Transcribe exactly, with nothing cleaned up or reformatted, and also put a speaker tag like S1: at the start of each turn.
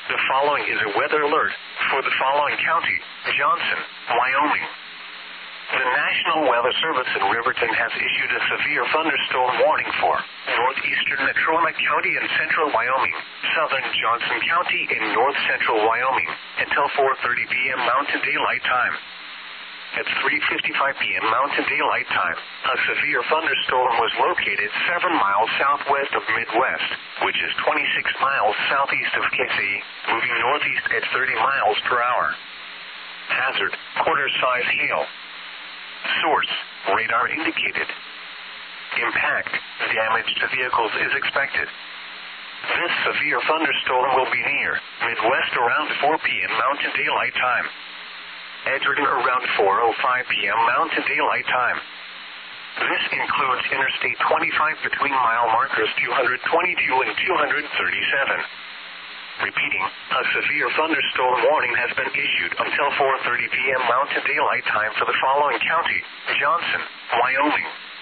S1: The following is a weather alert for the following county: Johnson, Wyoming. The National Weather Service in Riverton has issued a severe thunderstorm warning for northeastern Natrona County and central Wyoming, southern Johnson County and north central Wyoming, until four thirty p.m. Mountain Daylight Time. At three fifty-five p.m. Mountain Daylight Time, a severe thunderstorm was located seven miles southwest of Midwest, which is twenty-six miles southeast of K C, moving northeast at thirty miles per hour. Hazard: quarter-size hail. Source: radar indicated. Impact: damage to vehicles is expected. This severe thunderstorm will be near Midwest around four p.m. Mountain Daylight Time. Edgerton around four oh five p.m. Mountain Daylight Time. This includes Interstate twenty-five between mile markers two twenty-two and two thirty-seven. Repeating, a severe thunderstorm warning has been issued until four thirty p.m. Mountain Daylight Time for the following county: Johnson, Wyoming.